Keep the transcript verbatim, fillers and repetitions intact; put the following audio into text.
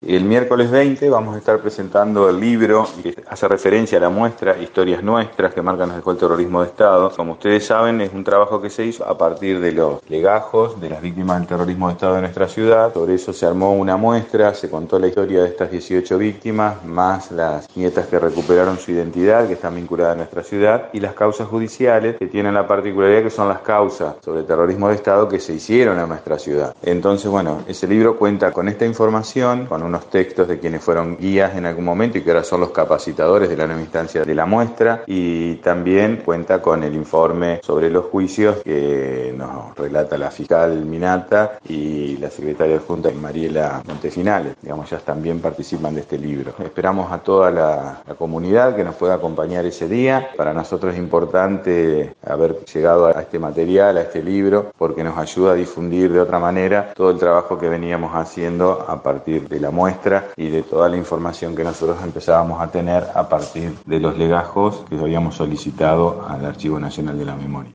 El miércoles veinte vamos a estar presentando el libro que hace referencia a la muestra Historias Nuestras que marcan nos dejó el terrorismo de Estado. Como ustedes saben, es un trabajo que se hizo a partir de los legajos de las víctimas del terrorismo de Estado de nuestra ciudad. Sobre eso se armó una muestra, se contó la historia de estas dieciocho víctimas, más las nietas que recuperaron su identidad, que están vinculadas a nuestra ciudad, y las causas judiciales que tienen la particularidad que son las causas sobre el terrorismo de Estado que se hicieron en nuestra ciudad. Entonces, bueno, ese libro cuenta con esta información, con unos textos de quienes fueron guías en algún momento y que ahora son los capacitadores de la nueva instancia de la muestra, y también cuenta con el informe sobre los juicios que nos relata la fiscal Minata y la secretaria adjunta Mariela Montefinales. Digamos, ellas también participan de este libro. Esperamos a toda la, la comunidad que nos pueda acompañar ese día. Para nosotros es importante haber llegado a este material, a este libro, porque nos ayuda a difundir de otra manera todo el trabajo que veníamos haciendo a partir de la muestra y de toda la información que nosotros empezábamos a tener a partir de los legajos que habíamos solicitado al Archivo Nacional de la Memoria.